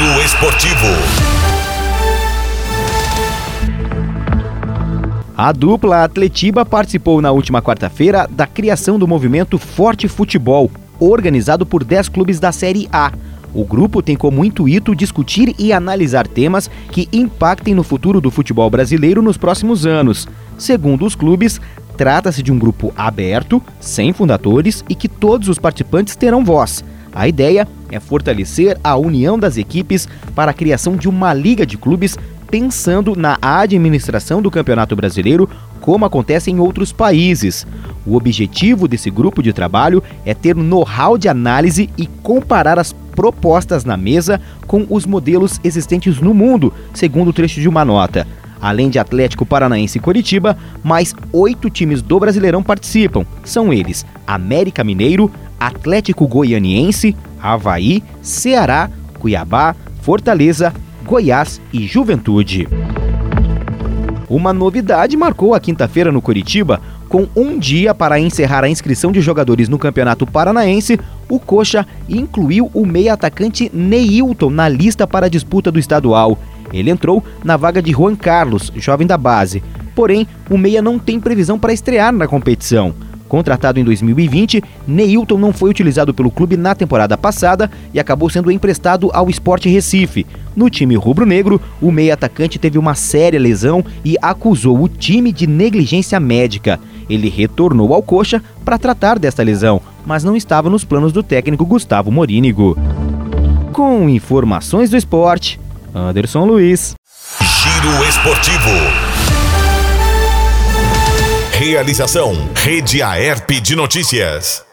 Giro Esportivo. A dupla Atletiba participou na última quarta-feira da criação do movimento Forte Futebol, organizado por 10 clubes da Série A. O grupo tem como intuito discutir e analisar temas que impactem no futuro do futebol brasileiro nos próximos anos. Segundo os clubes, trata-se de um grupo aberto, sem fundadores e que todos os participantes terão voz. A ideia é fortalecer a união das equipes para a criação de uma liga de clubes pensando na administração do Campeonato Brasileiro, como acontece em outros países. O objetivo desse grupo de trabalho é ter know-how de análise e comparar as propostas na mesa com os modelos existentes no mundo, segundo o trecho de uma nota. Além de Atlético Paranaense e Coritiba, mais 8 times do Brasileirão participam. São eles: América Mineiro, Atlético Goianiense, Avaí, Ceará, Cuiabá, Fortaleza, Goiás e Juventude. Uma novidade marcou a quinta-feira no Coritiba. Com um dia para encerrar a inscrição de jogadores no Campeonato Paranaense, o Coxa incluiu o meia-atacante Neilton na lista para a disputa do estadual. Ele entrou na vaga de Juan Carlos, jovem da base. Porém, o meia não tem previsão para estrear na competição. Contratado em 2020, Neilton não foi utilizado pelo clube na temporada passada e acabou sendo emprestado ao Sport Recife. No time rubro-negro, o meia-atacante teve uma séria lesão e acusou o time de negligência médica. Ele retornou ao Coxa para tratar desta lesão, mas não estava nos planos do técnico Gustavo Morínigo. Com informações do esporte, Anderson Luiz. Giro Esportivo. Realização: Rede Aerp de Notícias.